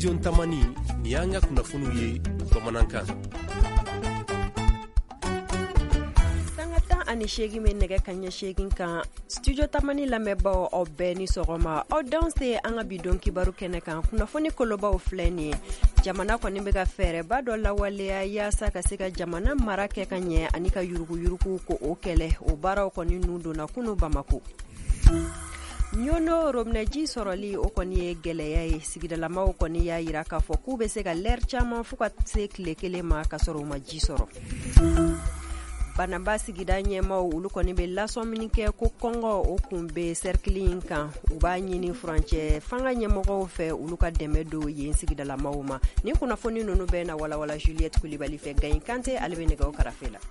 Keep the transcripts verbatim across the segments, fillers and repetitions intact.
Studio Tamani ni an ka kunnafoniw ye bamanankan. Ani shegi me nege kanya shegin kan Studio Tamani lamɛbaaw aw bɛɛ ni sɔgɔma aw danse an ka bidon kibaru kɛnɛ kan kunnafoni kolobaw filɛ ni jamana kɔni bɛ ka fɛɛrɛba dɔ lawaleya yaasa ka se ka jamana mara kɛ ka ɲɛ ani ka yuruguyurugu ko o kɛlɛ o baaraw kɔni nu donna kunu Bamako. Nyono robneji soroli o kɔni ye gɛlɛya ye sigidalamaw kɔni y'a yira k'a fɔ k'u bɛ se ka lɛr caman fo ka se tile kelen ma ka sɔrɔ u ma ji sɔrɔ. Banamba sigida ɲɛmaw olu kɔni bɛ lasɔmini kɛ ko kɔngɔ o kun bɛ cercle in kan u b'a ɲini furancɛ fanga ɲɛmɔgɔw fɛ olu ka dɛmɛ do yen sigidalamaw ma ni kunnafoni ninnu bɛ na walawala Juliette Kulibali fɛ Gayin Kante ale bɛ nɛgɛw karafe la.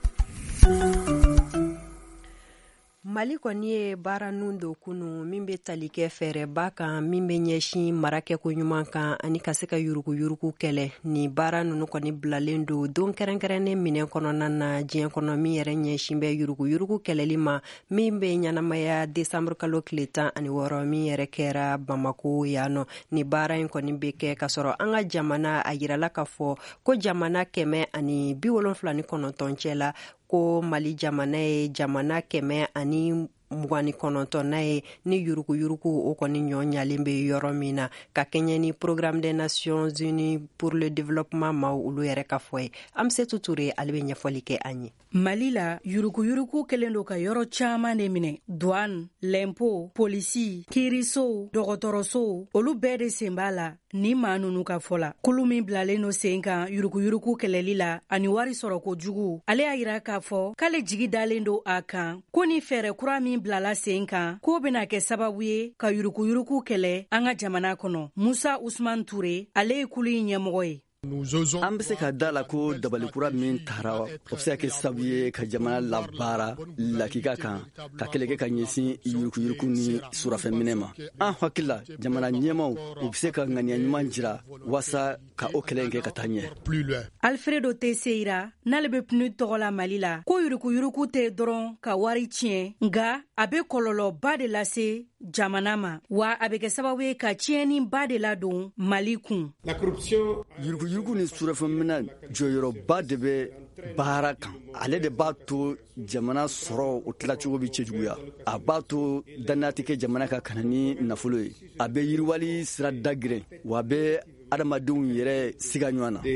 Mali kɔni ye baara nun do kunu min bɛ tali kɛ fɛɛrɛba kan min bɛ ɲɛsin marakɛko ɲuman kan ani ka se ka yuruguyurugu kɛlɛ ni baara ninnu kɔni bilalen do don kɛrɛnkɛrɛnnen minɛn kɔnɔna na diɲɛ kɔnɔ min yɛrɛ ɲɛsin bɛ yuruguyurugu kɛlɛli ma min bɛ ɲanamaya décembre kalo tile tan ani wɔɔrɔ min yɛrɛ kɛra Bamako yan nɔ ni baara in kɔni bɛ kɛ ka sɔrɔ an ka jamana a yirala ka fɔ ko jamana kɛmɛ ani bi wolonfila ni kɔnɔntɔn cɛ la ko Mali jamana ye jamana kɛmɛ ani mugan ni kɔnɔntɔn na ye ni yuruguyurugu o kɔni ɲɔ ɲalen bɛ yɔrɔ min na ka kɛɲɛ ni Programme des Nations Unies pour le Développement ma olu yɛrɛ ka fɔ ye Amsetu Ture ale bɛ ɲɛfɔli kɛ an ye. Mali la yuruguyurugu kɛlen do ka yɔrɔ caman de minɛ douane, l'impôt, polisi, kiiriso, dɔgɔtɔrɔso olu bɛɛ de sen b'a la ni maa nunu ka fɔ la. Kulu min bilalen no sen kan yuruguyurugu kɛlɛli la ani wari sɔrɔ kojugu ale y'a yira k'a fɔ k'ale jigi dalen do a kan ko ni fɛɛrɛ kura min bilala sen kan k'o bena kɛ sababu ye ka yuruguyurugu kɛlɛ an ka jamana kɔnɔ. Musa Usman Ture ale ye kulu in ɲɛmɔgɔ ye. An bɛ se ka da la ko dabalikura min tara o bɛ se ka kɛ sababu ye ka jamana labaara lakika kan ka kɛlɛ kɛ ka ɲɛsin yuruguyurugu ni surafɛnminɛ ma. An hakili la jamana ɲɛmaw u bɛ se ka ŋaniya ɲuman jira waasa ka o kɛlɛ in kɛ ka taa ɲɛ. Alfredo Tesseira n'ale bɛ P N U D tɔgɔ la Mali la ko yuruguyurugu tɛ dɔrɔn ka wari tiɲɛ nka a bɛ kɔlɔlɔba de lase jamana ma wa a bɛ kɛ sababu ye ka tiɲɛniba de ladon Mali kun. Yuruguyurugu ni surafɛnminɛ jɔyɔrɔba de bɛ baara kan ale de b'a to jamana sɔrɔ o tilacogo bɛ cɛjuguya a b'a to danaya tɛ kɛ jamana ka kana ni nafolo ye a bɛ yiriwali sira dagirɛ wa a bɛ adamadenw yɛrɛ siga ɲɔgɔn na.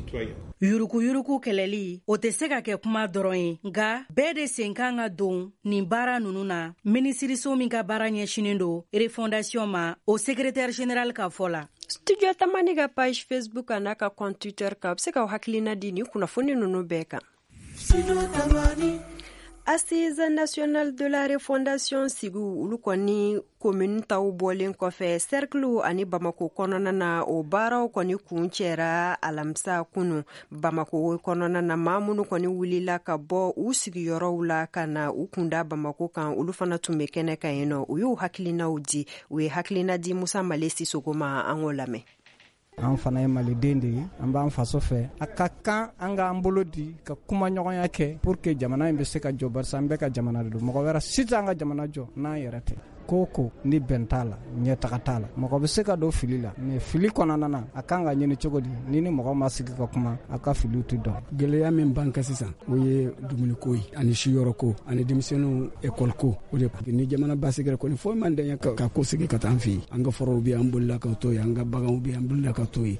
Yuruguyurugu kɛlɛli o tɛ se ka kɛ kuma dɔrɔn ye nka bɛɛ de sen kan ka don nin baara ninnu na minisiriso min ka baara ɲɛsinen do refondation ma o secrétaire général ka fɔ la. Studio Tamani ka page Facebook n'a ka compte Twitter ka bɛ se ka hakilina di ni kunnafoni ninnu bɛɛ kan. Assise nationale de la refondation sigu olu kɔni commune taw bɔlen kɔfɛ cercle ani Bamako kɔnɔna na o baaraw kɔni kun cɛra alamisa kunu Bamako kɔnɔna na maa minnu kɔni wulila ka bɔ u sigiyɔrɔw la ka na u kunda Bamako kan olu fana tun bɛ kɛnɛ kan yen nɔ u y'u hakilinaw di u ye hakilina di Musa Male Sisoko ma an k'o lamɛn. An fana ye maliden de ye an b'an faso fɛ a ka kan an k'an bolo di ka kuma ɲɔgɔnya kɛ pour que jamana in bɛ se ka jɔ barisa an bɛɛ ka jamana de don mɔgɔ wɛrɛ si tɛ an ka jamana jɔ n'an yɛrɛ tɛ ko ko ni bɛn t'a la ɲɛtaga t'a la mɔgɔ bɛ se ka don fili la mais fili kɔnɔna na a kan ka ɲini cogo di ni ni mɔgɔ ma sigi ka kuma a ka filiw tɛ dɔn. Gɛlɛya min b'an kan sisan o ye dumuniko ye ani siyɔrɔko ani denmisɛnninw ekɔliko o de ni jamana basigira kɔni foyi man dɛɲɛ ka ko sigi ka taa an fɛ yen an ka fɔrɔw bɛ an bolila ka to yen an ka baganw bɛ an bolila ka to yen.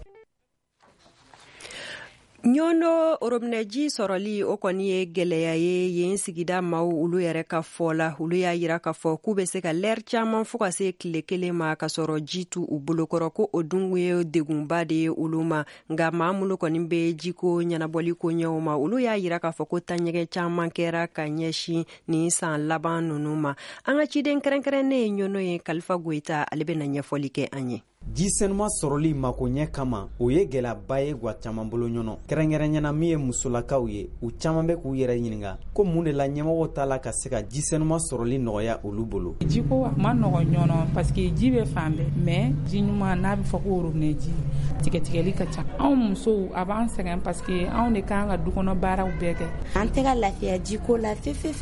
Nyono robneji soroli o kɔni ye gɛlɛya ye yen sigida maaw olu yɛrɛ ka fɔ la olu y'a yira ka fɔ k'u bɛ se ka lɛr caman fo ka se tile kelen ma ka sɔrɔ ji tu u bolokɔrɔ ko o dun ye degunba de ye olu ma nka maa minnu kɔni bɛ jiko ɲɛnabɔli ko ɲɛw ma olu y'a yira ka fɔ ko taɲɛgɛn caman kɛra ka ɲɛsin nin san laban ninnu ma an ka ciden kɛrɛnkɛrɛnnen ye Nyono ye Kalifa Goyita ale bɛ na ɲɛfɔli kɛ an ye. Jisenuma sɔrɔli makoɲɛ kama o ye gɛlɛyaba ye gwa caman bolo ɲɔnɔ kɛrɛnkɛrɛnyana min ye musolakaw ye u caman bɛ k'u yɛrɛ ɲininka ko mun de la ɲɛmɔgɔ t'a la ka se ka jisenuma sɔrɔli nɔgɔya olu bolo. Jiko a ma nɔgɔ ɲɔnɔ parce que ji bɛ fan bɛɛ mais ji ɲuman n'a bɛ fɔ ko robinet ji tigɛtigɛli ka ca anw musow a b'an sɛgɛn parce que anw de kan ka dukɔnɔ baaraw bɛɛ kɛ. An tɛ ka lafiya jiko la fefefew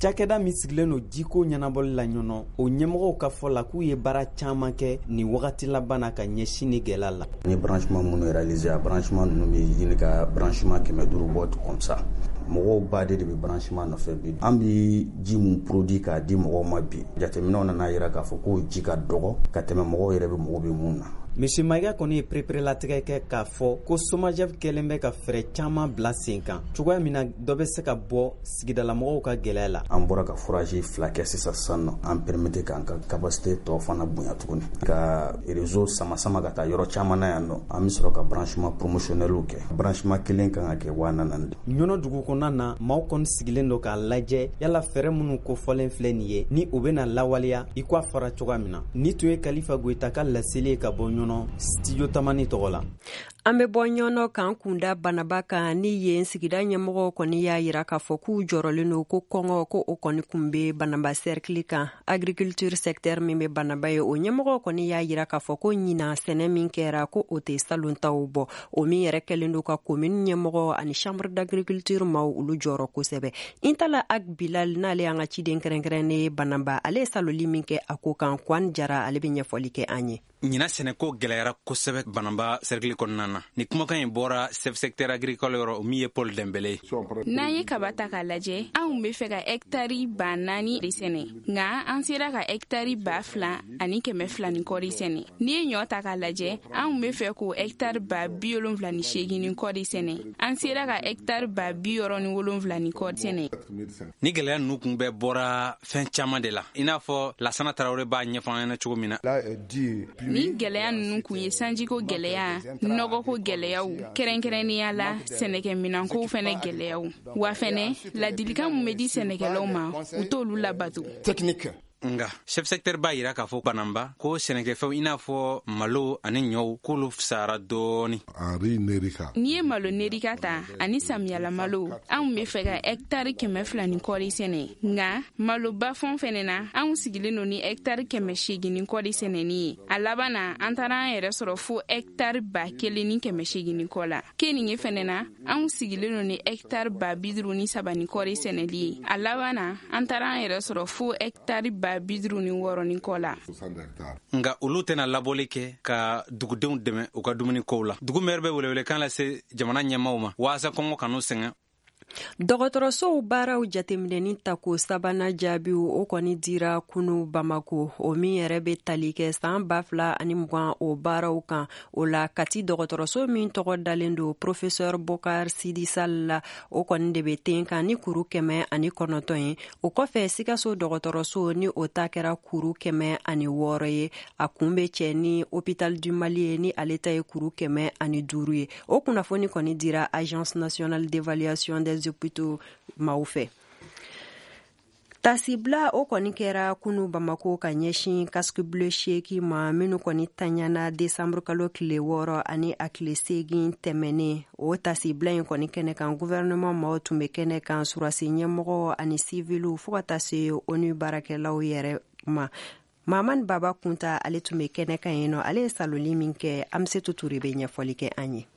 cakɛda min sigilen no jiko ɲɛnabɔli la ɲɔnɔ o ɲɛmɔgɔw ka fɔ la k'u ye baara caaman kɛ ni wagati laban na ka ɲɛsin ni gɛlɛya la. Ni branchement minnu réalisé a branchement ninnu bɛ ɲini ka branchement kɛmɛ duuru bɔ comme ça. Mɔgɔw baden de bɛ branchement nɔfɛ bi. An bɛ ji mun produit k'a di mɔgɔw ma bi. Jateminɛw nana yira k'a fɔ ko ji ka dɔgɔ ka tɛmɛ mɔgɔw yɛrɛ bɛ mɔgɔw bɛ mun na. Monsieur Maïga kɔni ye perepere-latigɛ kɛ k'a fɔ ko SOMAGEF kɛlen bɛ ka fɛɛrɛ caaman bila sen kan cogoya min na dɔ bɛ se ka bɔ sigidalamɔgɔw ka gɛlɛya la. An bɔra ka forager fila kɛ sisan sisan nɔ an permettre k'an ka capacité tɔ fana bonya tuguni ka réseau sama sama ka taa yɔrɔ caaman na yan nɔ an bɛ sɔrɔ ka branchement promotionnel kɛ branchement kelen kan ka kɛ waa naani de. Ɲɔnɔ dugu kɔnɔna na maaw kɔni sigilen don k'a lajɛ yala fɛɛrɛ minnu kofɔlen filɛ nin ye ni o bɛna lawaleya i k'a fara cogoya min na. Ni tun ye Kalifa Goyita ka laseli ye ka bɔ Ɲɔnɔ studio Tamani tɔgɔ la. An bɛ bɔ ɲɔnɔ kan kunda banaba kan ni yen sigida ɲɛmɔgɔ kɔni y'a yira k'a fɔ k'u jɔrɔlen don ko kɔngɔ ko o kɔni kun bɛ banaba cercle kan agriculture secteur min bɛ banaba ye o ɲɛmɔgɔ kɔni y'a yira k'a fɔ ko ɲina sɛnɛ min kɛra ko o tɛ salontaw bɔ o min yɛrɛ kɛlen don ka commune ɲɛmɔgɔ ani chambre d'agriculture maaw olu jɔrɔ kosɛbɛ Intala Ag Bilal n'ale y'an ka ciden kɛrɛnkɛrɛnnen banaba ale ye saloli min kɛ a ko kan Kwan Jara ale bɛ ɲɛfɔli kɛ an ye. Ɲina sɛnɛko gɛlɛyara kosɛbɛ banaba cercle kɔnɔna na ni kumakan in bɔra chef secteur agricole yɔrɔ o min ye Paul Dembele. N'an ye kaba ta k'a lajɛ anw bɛ fɛ ka hectare ba naani de sɛnɛ nka an sera ka hectare ba fila ani kɛmɛ fila ni kɔɔri sɛnɛ n'i ye ɲɔ ta k'a lajɛ anw bɛ fɛ k'o hectare ba bi wolonwula ni seegin ni kɔɔri sɛnɛ an sera ka hectare ba bi wɔɔrɔ ni wolonwula ni kɔɔri sɛnɛ. Ni gɛlɛya ninnu kun bɛɛ bɔra fɛn caman de la i n'a fɔ Lasana Tarawele b'a ɲɛfɔ an ɲɛna cogo min na. Ni gɛlɛya ninnu kun ye sanjiko gɛlɛya nɔgɔko gɛlɛyaw kɛrɛnkɛrɛnnenya la sɛnɛkɛ minankow fɛnɛ gɛlɛyaw wa fɛnɛ ladilikan mun bɛ di sɛnɛkɛlaw ma u t'olu labato. Nga chef secteur b'a yira k'a fɔ banamba ko sɛnɛkɛfɛnw i n'a fɔ malo ani ɲɔw k'olu fisara dɔɔni. N'i ye malo nerika ta ani samiyala malo anw bɛ fɛ ka hectare kɛmɛ fila ni kɔɔri sɛnɛ nka malo ba fɛn fɛnɛ na anw sigilen don ni hectare kɛmɛ seegin ni kɔɔri sɛnɛni ye a laban na an taara an yɛrɛ sɔrɔ fo hectare ba kelen ni kɛmɛ seegin ni kɔ la keninge fɛnɛ na anw sigilen don ni hectare ba bi duuru ni saba ni kɔɔri sɛnɛli ye a laban na an taara an yɛrɛ sɔrɔ fo hectare ba bidru ni wɔɔrɔ ni kɔ la. Nga olu tɛna labɔli kɛ ka dugudenw dɛmɛ u ka dumuni kow la. Dugu maire bɛ welewelekan lase jamana ɲɛmaaw ma waasa kɔngɔ kan'u sɛgɛn. Dɔgɔtɔrɔsow baaraw jateminɛni ta ko sabanan jaabiw o kɔni dira kunu Bamako o min yɛrɛ bɛ tali kɛ san ba fila ani mugan o baaraw kan o la Kati dɔgɔtɔrɔso min tɔgɔ dalen don professeur Bokar Sidi Sall la o kɔni de bɛ ten kan ni kuru kɛmɛ ani kɔnɔntɔn ye o kɔfɛ Sikaso dɔgɔtɔrɔso ni o ta kɛra kuru kɛmɛ ani wɔɔrɔ ye a kun bɛ cɛ ni hôpital du Mali ye ni ale ta ye kuru kɛmɛ ani duuru ye o kunnafoni kɔni dira agence nationale d'évaluation des hôpitaux maaw fɛ. Tasibla o kɔni kɛra kunu Bamako ka ɲɛsin casque bleu seegin ma minnu kɔni taɲana décembre kalo tile wɔɔrɔ ani a tile seegin tɛmɛnen o tasibla in kɔni kɛnɛ kan gouvernement maaw tun bɛ kɛnɛ kan surasi ɲɛmɔgɔ ani civiliw fo ka taa se ONU baarakɛlaw yɛrɛ ma. Maman Baba Kunta ale tun bɛ kɛnɛ kan yen nɔ ale ye saloli min kɛ Amsetu Ture bɛ ɲɛfɔli kɛ an ye.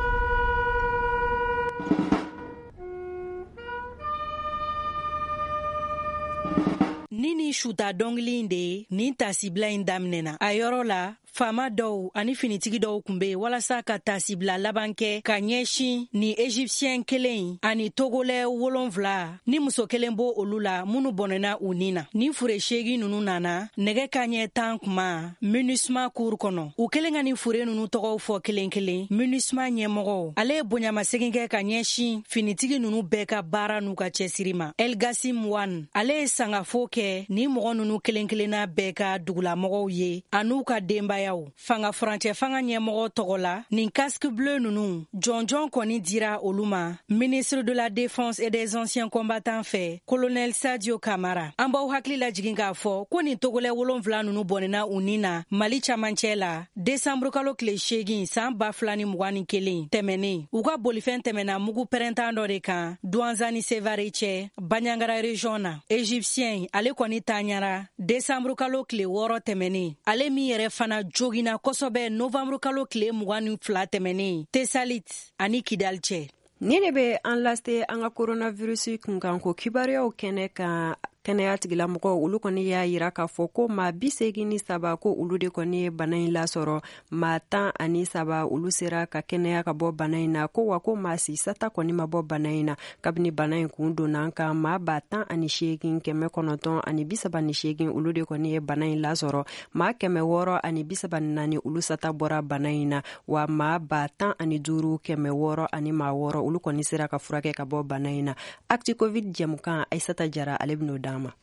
Nini shuta dɔngili in de ye nin tasibila in daminɛna a yɔrɔ la faama dɔw ani finitigi dɔw kun be walasa ka tasibila laban kɛ ka ɲɛsin ni egyptien kelen ani togolɛ wolonfila ni muso kelen bo olu la minnu bɔnɛna u nin na ni fure seegi nunu nana nɛgɛ ka ɲɛ tan kuma MINUSMA cour kɔnɔ u kelen ka ni fure nunu tɔgɔw fɔ kelen kelen MINUSMA ɲɛmɔgɔ ale ye bonyamasegin kɛ ka ɲɛsin finitigi nunu bɛɛ ka baara n'u ka cɛsiri ma Elgasim Wan ale ye sangafo kɛ ni mɔgɔ nunu kelen kelenna bɛɛ ka dugulamɔgɔw ye an'u ka denbaya fanga furancɛ fanga ɲɛmɔgɔ tɔgɔ la nin casque bleu nunu jɔnjɔn kɔni dira olu ma ministre de la défense et des anciens combattants fɛ colonel Sadio Kamara an b'aw hakili lajigin k'a fɔ ko nin togolɛ wolonfila nunu bɔnɛna u nin na Mali camancɛ la décembre kalo tile seegin san ba fila ni mugan ni kelen tɛmɛnen u ka bolifɛn tɛmɛna mugu pɛrɛntan dɔ de kan Douanza ni Sevare cɛ Banyangara région na égyptien ale kɔni taɲara décembre kalo tile wɔɔrɔ tɛmɛnen ale min yɛrɛ fana jogina kosɔbɛ novembre kalo tile mugan ni fila tɛmɛnen Tessalit ani Kidal cɛ Ni de be an laste an ka coronavirus kunkan ko kibaruyaw kɛnɛ kan kɛnɛya tigilamɔgɔ olu kɔni y'a yira k'a fɔ ko maa bi segin ni saba ko olu de kɔni ye bana in lasɔrɔ maa tan ani saba olu sera ka kɛnɛya ka bɔ bana in na ko wa ko maa sisata kɔni ma bɔ bana in na kabini bana in kun donna an kan maa ba tan ani seegin kɛmɛ kɔnɔntɔn ani bisaba ni seegin olu de kɔni ye bana in lasɔrɔ maa kɛmɛ wɔɔrɔ ani bisaba ni naani olu sata bɔra bana in na wa maa ba tan ani duuru kɛmɛ wɔɔrɔ ani maa wɔɔrɔ olu kɔni sera ka furakɛ ka bɔ bana in na acti covid jɛmukan Aisata Jara ale ben'o d'an ma.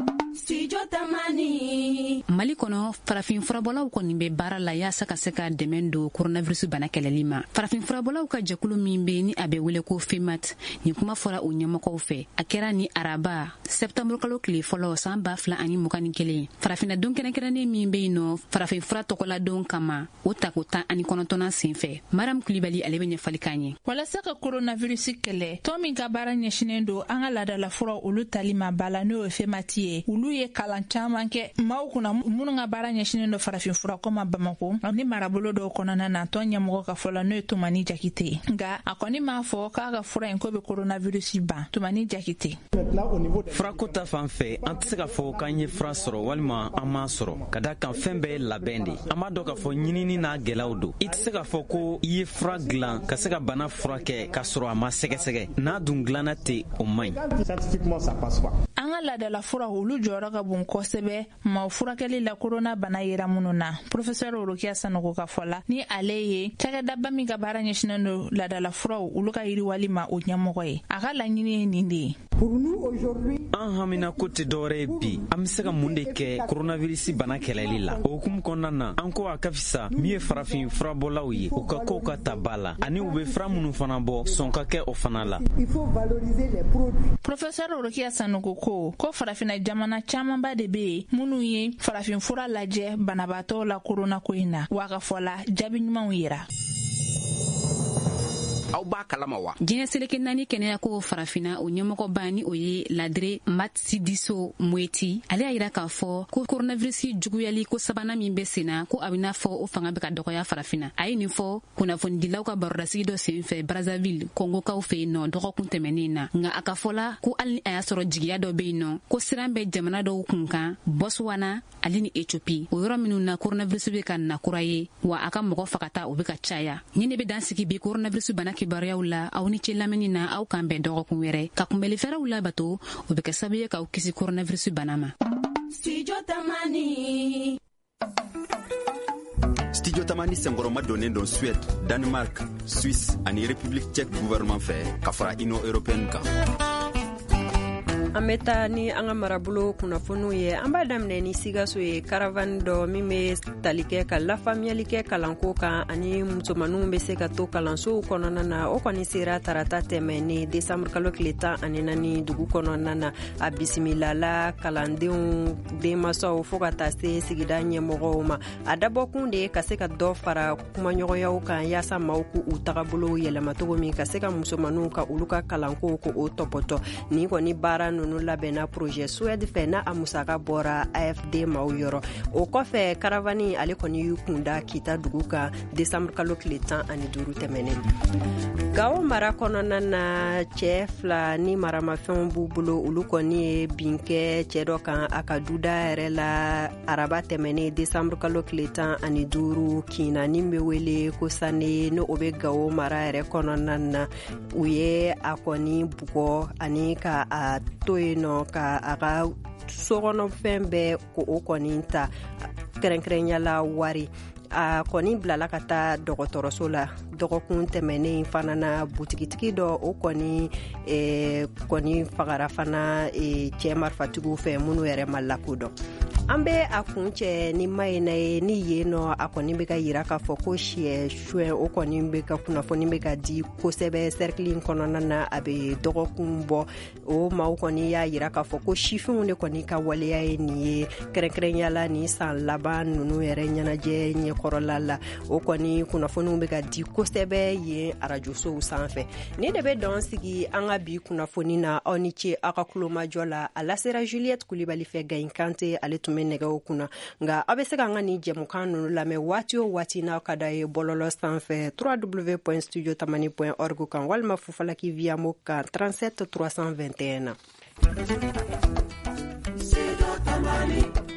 Mali kɔnɔ farafin furabɔlaw kɔni bɛ baara la yaasa ka se ka dɛmɛ don coronavirus bana kɛlɛli ma. Farafin furabɔlaw ka jɛkulu min bɛ ni a bɛ wele ko FEMAT ni kuma fɔra o ɲɛmɔgɔw fɛ. A kɛra ni araba septembre kalo tile fɔlɔ san ba fila ani mugan ni kelen. Farafina don kɛrɛnkɛrɛnnen min bɛ yen nɔ farafin fura tɔgɔladon kama o tako tan ani kɔnɔntɔnnan sen fɛ. Maram Kulibali ale bɛ ɲɛfɔli k'an ye. Walasa ka coronavirus kɛlɛ tɔn min ka baara ɲɛsinnen don an ka laadala fura olu tali ma bala n'o ye FEMAT ye. Olu ye kalan caman kɛ maaw kunna minnu ka baara ɲɛsinnen don farafin fura ko ma Bamako ni marabolo dɔw kɔnɔna na tɔn ɲɛmɔgɔ ka fɔla n'o ye Tumani Jakite nka a kɔni m'a fɔ k'a ka fura in ko bɛ coronavirus ban. Tumani Jakite: furako ta fan fɛ an tɛ se ka fɔ k'an ye fura sɔrɔ walima an m'a sɔrɔ ka da kan fɛn bɛɛ ye labɛn de an b'a dɔn k'a fɔ ɲinini n'a gɛlɛyaw don i tɛ se k'a fɔ ko i ye fura dilan ka se ka bana furakɛ k'a sɔrɔ a ma sɛgɛsɛgɛ n'a dun dilanna ten o man ɲi. An ka laadala fura olu jɔyɔrɔ ka bon kosɛbɛ maaw furakɛli la corona bana yera minnu na. Professeur Orokia Sanogo ka fɔla ni ale ye cakɛdaba min ka baara ɲɛsinnen don laadala furaw olu ka yiriwali ma o ɲɛmɔgɔ ye. A ka laɲini ye nin de ye. An hamina ko tɛ dɔwɛrɛ ye bi an bɛ se ka mun de kɛ coronavirus bana kɛlɛli la o hukumu kɔnɔna na an ko a ka fisa min ye farafin furabɔlaw ye u ka kow ka ta ba la ani u bɛ fura minnu fana bɔ sɔn ka kɛ o fana la. Professeur Orokia Sanogo ko ko farafina jamana camanba de bɛ yen minnu ye farafin fura lajɛ banabaatɔw la corona ko in na wa ka fɔla jaabi ɲumanw yira. Aw b'a kalama wa? Jinɛ seleke naani kɛnɛya ko farafina o ɲɛmɔgɔba ni o ye Ladre Matsidiso Moeti ale y'a yira k'a fɔ ko coronavirus juguyali ko sabanan min bɛ senna ko a bɛ n'a fɔ o fanga bɛ ka dɔgɔya farafina. A ye nin fɔ kunnafonidilaw ka barodasigi dɔ senfɛ Brazzaville Kongokaw fɛ yen nɔ dɔgɔkun tɛmɛnen na nka a ka fɔla ko hali ni a y'a sɔrɔ jigiya dɔ bɛ yen nɔ ko siran bɛ jamana dɔw kun kan Botswana ale ni Ethiopie o yɔrɔ minnu na coronavirus bɛ ka na kura ye wa a ka mɔgɔ fagata o bɛ ka caya. Ni ne bɛ dan sigi bi coronavirus bana kibaruyaw la aw ni ce lamɛnni na aw kan bɛn dɔgɔkun wɛrɛ ka kunbɛli fɛɛrɛw labato o bɛ kɛ sababu ye k'aw kisi coronavirus bana ma. Studio Tamani Studio Tamani senkɔrɔma donnen don Suède, Danemark, Suisse ani République tchèque gouvernement fɛ ka fara Union européenne kan. An bɛ taa ni an ka marabolo kunnafoniw ye an b'a daminɛ ni Sikaso ye caravane dɔ min bɛ tali kɛ ka lafaamuyali kɛ kalanko kan ani musomaninw bɛ se ka to kalansow kɔnɔna na o kɔni sera tarata tɛmɛ ni décembre kalo tile tan ani naani dugu kɔnɔna na a bisimilala kalandenw denmansaw fo ka taa se sigida ɲɛmɔgɔw ma a dabɔkun de ye ka se ka dɔ fara kumaɲɔgɔnyaw kan yaasa maaw k'u u tagabolo yɛlɛma cogo min ka se ka musomaninw ka olu ka kalanko ko o tɔpɔtɔ ni kɔni baara ninnu labɛnna projet Suède fɛ n'a a musaka bɔra A F D maaw yɔrɔ o kɔfɛ caravane ale kɔni y'u kunda Kita dugu kan décembre kalo tile tan ani duuru tɛmɛnen. Gao mara kɔnɔna na cɛ fila ni maramafɛnw b'u bolo olu kɔni ye bin kɛ cɛ dɔ kan a ka duda yɛrɛ la araba tɛmɛnen décembre kalo tile tan ani duuru kina ni bɛ wele ko Sane no o bɛ Gao mara yɛrɛ kɔnɔna na u ye a kɔni bugɔ ani ka a to yen nɔ ka a ka sokɔnɔfɛn bɛɛ ko o kɔni ta kɛrɛnkɛrɛnyala wari a kɔni bilala ka taa dɔgɔtɔrɔso la dɔgɔkun tɛmɛnen fana na butigitigi dɔ o kɔni eh, kɔni fagara fana eh, cɛ marifatigiw fɛ minnu yɛrɛ ma lakodɔn. An bɛ a kun cɛ ni mayina ye ni yen nɔ a kɔni bɛ ka yira k'a fɔ ko siyɛ suɛ o kɔni bɛ ka kunnafoni bɛ ka di kosɛbɛ cercle in kɔnɔna na a bɛ dɔgɔkun bɔ o maaw kɔni y'a yira k'a fɔ ko sifinw de kɔni ka waleya ye nin ye kɛrɛnkɛrɛnyala ni san laban ninnu yɛrɛ ɲɛnajɛ ɲɛkɔrɔla la o kɔni kunnafoniw bɛ ka di kosɛbɛ yen arajosow sanfɛ ni de bɛ dɔn sigi an ka bi kunnafoni na aw ni ce aw ka kulomajɔ la a lasera Juliette Kulibali fɛ Gayin Kante ale tun bɛ nɛgɛ o kunna nka a bɛ se ka an ka nin jɛmukan ninnu lamɛn waati o waati n'aw ka da ye bɔlɔlɔ sanfɛ w w w point studio tamani point org kan walima fufalaki via mo kan trente-sept trois cent vingt et un na.